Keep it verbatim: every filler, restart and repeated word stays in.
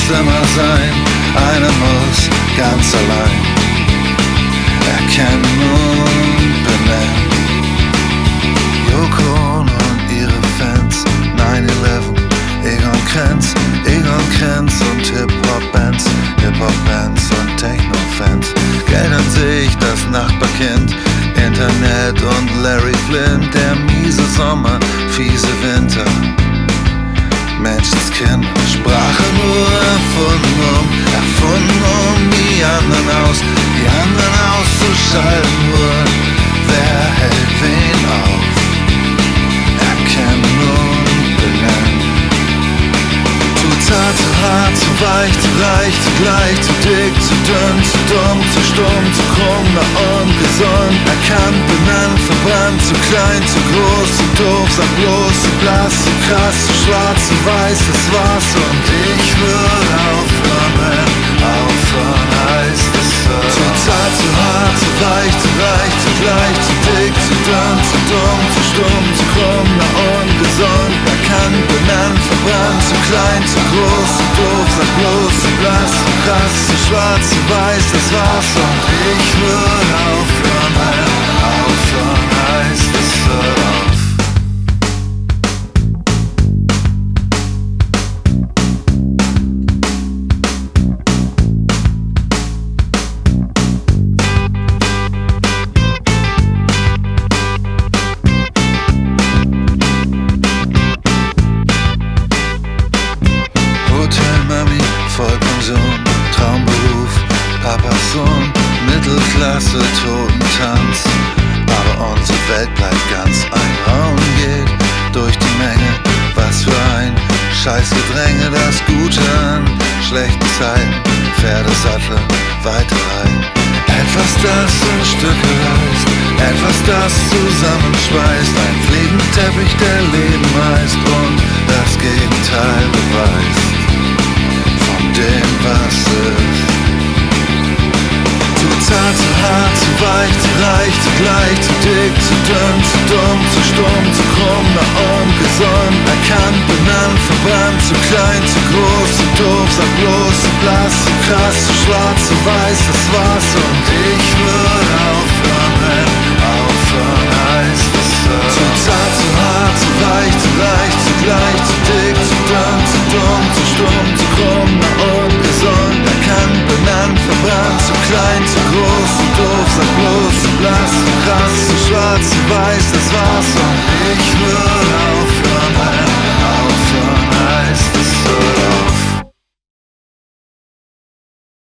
immer sein, einer muss ganz allein erkennen und benennen. Yoko Ono und ihre Fans, nine eleven, Egon Krenz, Egon Krenz und Hip-Hop-Bands, Hip-Hop-Bands und Techno-Fans. Geld an sich, das Nachbarkind, Internet und Larry Flint, der miese Sommer, fiese Winter. Menschenskinder, Sprache nur erfunden, um, erfunden um die anderen aus, die anderen auszuschalten. Nur wer hält wen auf? Erkennen und benennen. Zu zart, zu hart, zu weich, zu reich, zu gleich, zu dick, zu dünn, zu dumm, zu stumm, zu krumm, na ungesund. Erkannt, benannt, verbrannt, zu klein, zu groß, zu doof, sag bloß, zu blass, zu krass, zu schwarz, zu weiß, das war's und ich würde aufhören, aufhören heißt es so. Zu zart, zu hart, zu weich, zu reich, zu gleich, zu dick, zu dünn, zu dumm, zu stumm, zu krumm, na ungesund. Erkannt, benannt, verbrannt, zu klein, zu groß, zu doof, sag bloß, zu blass, zu krass, zu schwarz, zu weiß, das war's und ich würde aufhören, aufhören heißt es so. Vollpension, Traumberuf, Papas Sohn, Mittelklasse, Totentanz. Aber unsere Welt bleibt ganz ein Raum, geht durch die Menge. Was für ein Scheißgedränge, das Gute an schlechten Zeiten, Pferdesattel, weiterreiten. Etwas, das in Stücke reißt, etwas, das zusammenschweißt. Ein Fliegenteppich, der Leben heißt und das Gegenteil beweist dem, was ist. Zu zart, zu hart, zu weich, zu reich, zu gleich, zu dick, zu dünn, zu dumm, zu stumm, zu krumm, na ungesund. Erkannt, benannt, verbrannt, zu klein, zu groß, zu doof, sag bloß, zu blass, zu krass, zu schwarz, zu weiß, das war's und ich würde aufhören, aufhören heißt es so. Zu zart, zu hart, zu weich, zu leicht, zu gleich, zu dick, zu dünn, zu dumm, zu stumm, zu krumm, na ungesund. Erkannt, benannt, verbrannt, zu klein, zu groß, zu doof, sag bloß, zu blass, zu krass, zu schwarz, zu weiß, das war's und ich würde aufhören.